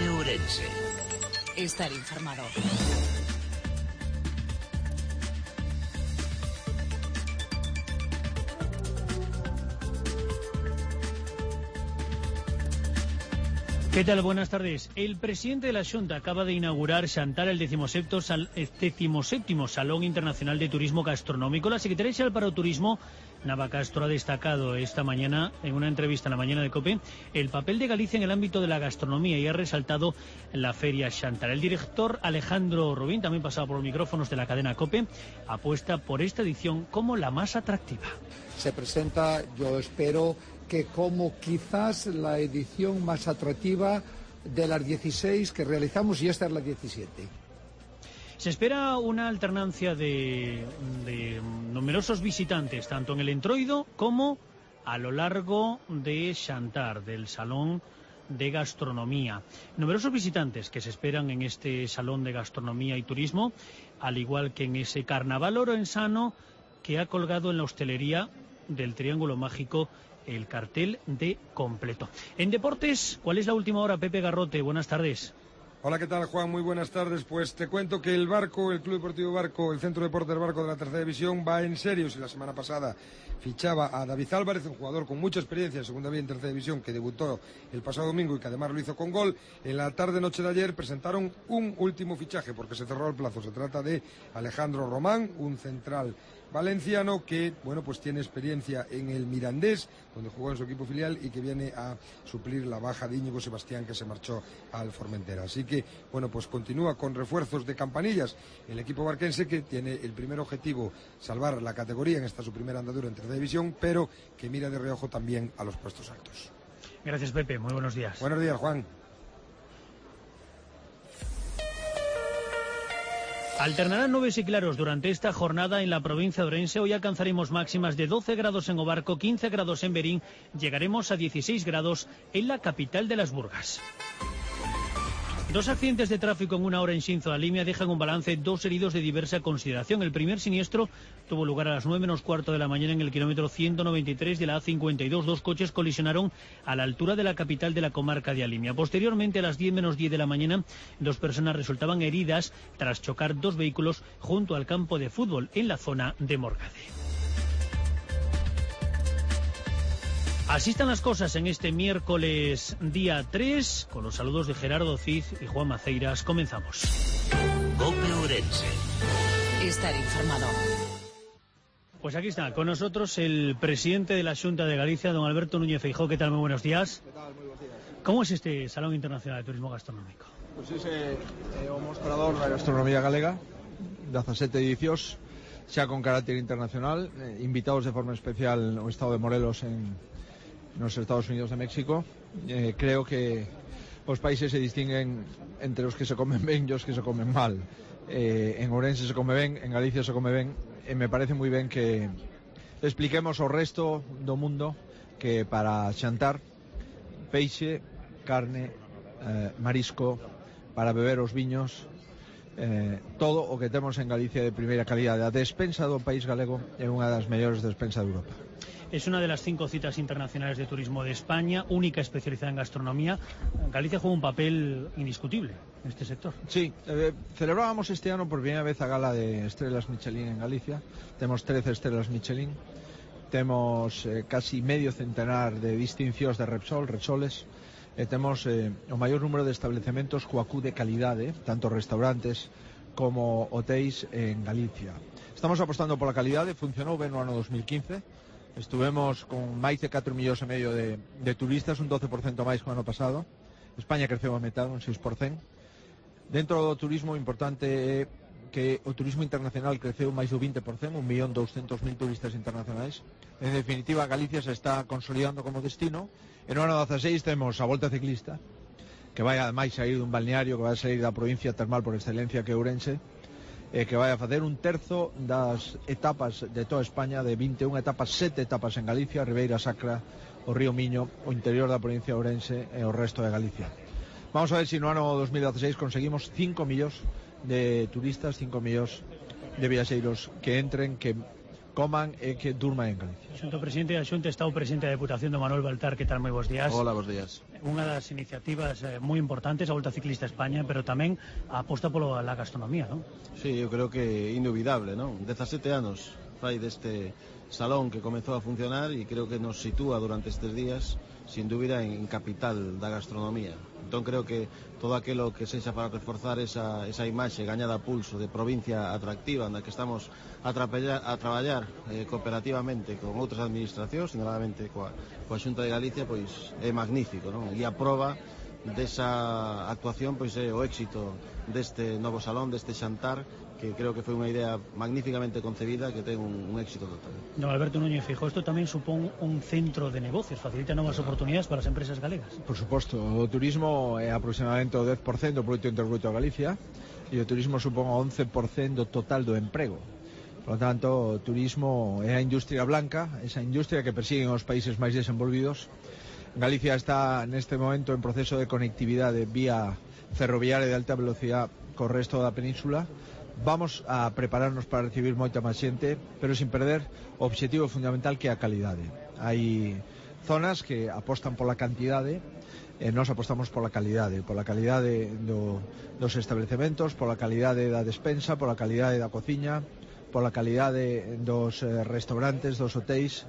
COPE Ourense. Estar informado. ¿Qué tal? Buenas tardes. El presidente de la Xunta acaba de inaugurar Xantar, el 17º Salón Internacional de Turismo Gastronómico. La secretaria xeral para o Turismo, Nava Castro, ha destacado esta mañana, en una entrevista en la mañana de COPE, el papel de Galicia en el ámbito de la gastronomía y ha resaltado la feria Xantar. El director Alejandro Rubín, también pasado por los micrófonos de la cadena COPE, apuesta por esta edición como la más atractiva. Se presenta, yo espero, que como quizás la edición más atractiva de las 16 que realizamos, y esta es la 17. Se espera una alternancia de numerosos visitantes, tanto en el Entroido como a lo largo de Xantar, del Salón de Gastronomía. Numerosos visitantes que se esperan en este Salón de Gastronomía y Turismo, al igual que en ese Carnaval Orensano que ha colgado en la hostelería del Triángulo Mágico el cartel de completo. En deportes, ¿cuál es la última hora? Pepe Garrote, buenas tardes. Hola, ¿qué tal, Juan? Muy buenas tardes. Pues te cuento que el Barco, el Club Deportivo Barco, el Centro de Deportes Barco de la Tercera División va en serio. Si la semana pasada fichaba a David Álvarez, un jugador con mucha experiencia en Segunda B y en Tercera División, que debutó el pasado domingo y que además lo hizo con gol, en la tarde-noche de ayer presentaron un último fichaje porque se cerró el plazo. Se trata de Alejandro Román, un central valenciano que, bueno, pues tiene experiencia en el Mirandés, donde jugó en su equipo filial y que viene a suplir la baja de Íñigo Sebastián, que se marchó al Formentera. Así que, bueno, pues continúa con refuerzos de campanillas el equipo barquense, que tiene el primer objetivo salvar la categoría en esta su primera andadura en Tercera División, pero que mira de reojo también a los puestos altos. Gracias, Pepe. Muy buenos días. Buenos días, Juan. Alternarán nubes y claros durante esta jornada en la provincia de Ourense. Hoy alcanzaremos máximas de 12 grados en Obarco, 15 grados en Berín. Llegaremos a 16 grados en la capital de las Burgas. Dos accidentes de tráfico en una hora en Xinzo de Limia dejan un balance, 2 heridos de diversa consideración. El primer siniestro tuvo lugar a las 9:15 de la mañana en el kilómetro 193 de la A52. 2 coches colisionaron a la altura de la capital de la comarca de Alimia. Posteriormente, a las 10:10 de la mañana, 2 personas resultaban heridas tras chocar 2 vehículos junto al campo de fútbol en la zona de Morgade. Así están las cosas en este miércoles día 3, con los saludos de Gerardo Cid y Juan Maceiras. Comenzamos. COPE Ourense. Estar informado. Pues aquí está, con nosotros el presidente de la Xunta de Galicia, don Alberto Núñez Feijóo. ¿Qué tal? Muy buenos días. ¿Qué tal? Muy buenos días. ¿Cómo es este Salón Internacional de Turismo Gastronómico? Pues ese o mostrador da gastronomía galega, 17 edicións, xa con carácter internacional, invitados de forma especial ao estado de Morelos nos Estados Unidos de México. Creo que os países se distinguen entre os que se comen ben e os que se comen mal. En Ourense se come ben, en Galicia se come ben, e me parece moi ben que expliquemos ao resto do mundo que para xantar, peixe, carne, marisco, para beber os viños, todo o que temos en Galicia de primeira calidade. A despensa do país galego é unha das mellores despensas de Europa. Es una de las 5 citas internacionales de turismo de España, única especializada en gastronomía. Galicia juega un papel indiscutible en este sector. Sí, celebrábamos este ano por primera vez a gala de Estrelas Michelin en Galicia. Temos 13 Estrelas Michelin. Temos casi medio centenar de distincións de Repsoles. Temos o maior número de establecementos coacú de calidade, tanto restaurantes como hotéis en Galicia. Estamos apostando pola calidade, funcionou ben no ano 2015. Estuvemos con máis de 4,5 millóns de turistas, un 12% máis que o ano pasado. España creceu a metade, un 6%. Dentro do turismo, importante é que o turismo internacional creceu máis do 20%, 1.200.000 turistas internacionais. En definitiva, Galicia se está consolidando como destino. En o ano 16 temos a Volta Ciclista, que vai ademais sair dun balneario, que vai sair da provincia termal por excelencia que é Ourense, que vai a facer un terzo das etapas de toda España, de 21 etapas, 7 etapas en Galicia, Ribeira Sacra, o Río Miño, o interior da provincia de Ourense e o resto de Galicia. Vamos a ver se no ano 2016 conseguimos 5 millóns de turistas, 5 millóns de viaxeiros que entren, que coman e que durman en Galicia. Xunto presidente da Xunta, está o presidente da Deputación, do Manuel Baltar. Que tal? Moi bons días. Hola, bons días. Unha das iniciativas moi importantes, a Volta Ciclista a España, pero tamén a aposta pola gastronomía, non? Sí, eu creo que indubidable, non? 17 anos fai deste salón que comezou a funcionar e creo que nos sitúa durante estes días, sin dúbida, en capital da gastronomía. Entón creo que todo aquilo que sexa para reforzar esa imaxe gañada a pulso de provincia atractiva na que estamos a traballar cooperativamente con outras administracións, sinceramente coa Xunta de Galicia, pois é magnífico, non? E a proba desa actuación pois é o éxito deste novo salón, deste xantar, que creo que foi unha idea magníficamente concebida que ten un éxito total. Don Alberto Núñez Feijóo, isto tamén supón un centro de negocios, facilita novas oportunidades para as empresas galegas. Por suposto, o turismo é aproximadamente o 10% do Produto Interior Bruto de Galicia e o turismo supón o 11% do total do emprego. Por lo tanto, o turismo é a industria blanca, esa industria que persiguen os países máis desenvolvidos. Galicia está neste momento en proceso de conectividade vía ferroviaria de alta velocidade co resto da península. Vamos a prepararnos para recibir moita máis xente, pero sin perder o obxectivo fundamental que é a calidade. Hai zonas que apostan pola cantidade e nós apostamos pola calidade dos establecementos, pola calidade da despensa, pola calidade da cociña, pola calidade dos restaurantes, dos hotéis.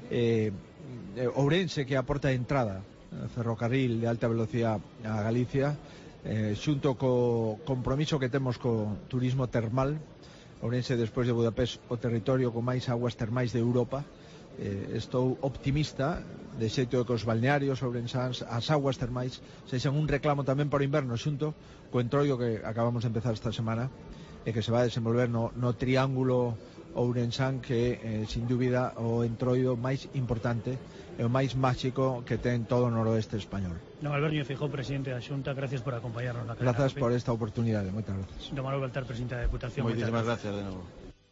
Ourense, que é a porta de entrada ferrocarril de alta velocidade a Galicia, xunto co compromiso que temos co turismo termal. Ourense, despois de Budapest, o territorio con máis aguas termais de Europa. Estou optimista de xeito que os balnearios ourensáns, as aguas termais, sexan un reclamo tamén para o inverno, xunto co entroido que acabamos de empezar esta semana e que se va a desenvolver no triángulo ourensán, que sin dúbida o entroido máis importante e o máis máxico que ten todo o noroeste español. Don Alberto Núñez Feijóo, presidente da Xunta, gracias por acompañarnos na cadena. Gracias por esta oportunidade, moitas gracias. Don Manuel Baltar, presidente da Deputación. Moitísimas gracias de novo.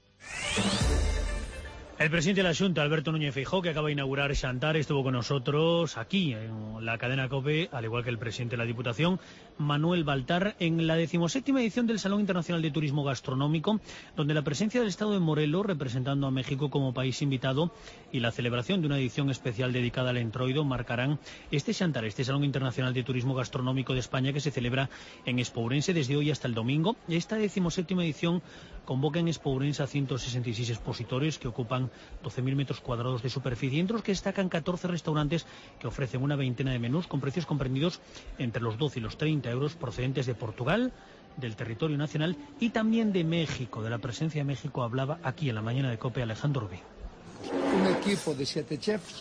El presidente de la Xunta, Alberto Núñez Feijóo, que acaba de inaugurar Xantar, estuvo con nosotros aquí en la cadena COPE, al igual que el presidente de la Diputación, Manuel Baltar, en la 17ª edición del Salón Internacional de Turismo Gastronómico, donde la presencia del Estado de Morelos, representando a México como país invitado, y la celebración de una edición especial dedicada al entroido marcarán este Xantar, este Salón Internacional de Turismo Gastronómico de España, que se celebra en Espourense desde hoy hasta el domingo. Esta 17ª edición convoca en Espourense a 166 expositores que ocupan 12.000 metros cuadrados de superficie, entre los que destacan 14 restaurantes que ofrecen una veintena de menús con precios comprendidos entre los 12 y los 30 euros, procedentes de Portugal, del territorio nacional y también de México. De la presencia de México hablaba aquí en la mañana de COPE Alejandro Rubí. Un equipo de 7 chefs,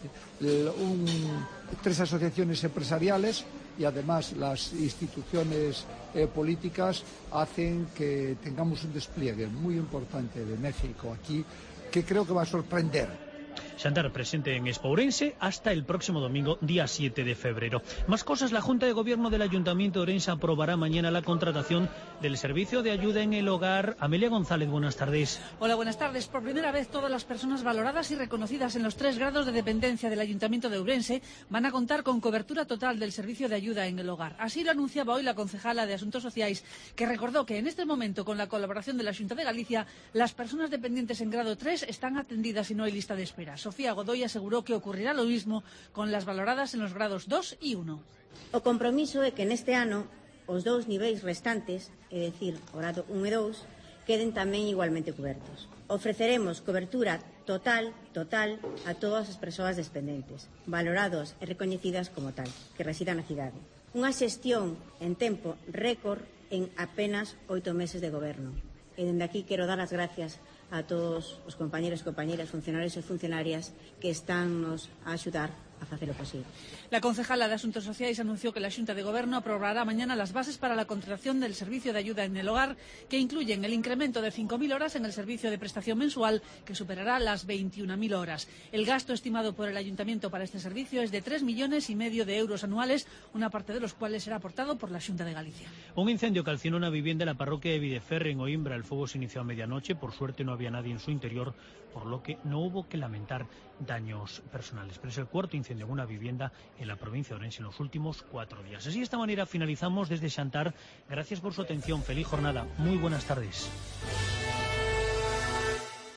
3 asociaciones empresariales y además las instituciones políticas hacen que tengamos un despliegue muy importante de México aquí, que creo que va a sorprender. Xantar presente en Espourense hasta el próximo domingo, día 7 de febrero. Más cosas, la Junta de Gobierno del Ayuntamiento de Ourense aprobará mañana la contratación del servicio de ayuda en el hogar. Amelia González, buenas tardes. Hola, buenas tardes. Por primera vez, todas las personas valoradas y reconocidas en los 3 grados de dependencia del Ayuntamiento de Ourense van a contar con cobertura total del servicio de ayuda en el hogar. Así lo anunciaba hoy la concejala de Asuntos Sociais, que recordó que en este momento, con la colaboración de la Xunta de Galicia, las personas dependientes en grado 3 están atendidas y no hay lista de espera. Sofía Godoy aseguró que ocurrirá lo mismo con las valoradas en los grados 2 y 1. O compromiso é que neste ano os 2 niveis restantes, é dicir, o grado 1 e 2, queden tamén igualmente cobertos. Ofreceremos cobertura total a todas as persoas dependentes, valorados e recoñecidas como tal, que residan na cidade. Unha xestión en tempo récord en apenas 8 meses de goberno. E dende aquí quero dar as gracias a todos os compañeros e compañeras, funcionarios e funcionarias que están nos a axudar a facer o posible. La concejala de Asuntos Sociais anunció que la Xunta de Gobierno aprobará mañana las bases para la contratación del servicio de ayuda en el hogar, que incluyen el incremento de 5.000 horas en el servicio de prestación mensual, que superará las 21.000 horas. El gasto estimado por el Ayuntamiento para este servicio es de 3,5 millones de euros anuales, una parte de los cuales será aportado por la Xunta de Galicia. Un incendio calcinó una vivienda en la parroquia de Videferre, en Oimbra. El fuego se inició a medianoche. Por suerte no había nadie en su interior, por lo que no hubo que lamentar daños personales. Pero es el cuarto incendio en una vivienda en la provincia de Ourense en los últimos 4 días. Así, de esta manera finalizamos desde Xantar. Gracias por su atención. Feliz jornada. Muy buenas tardes.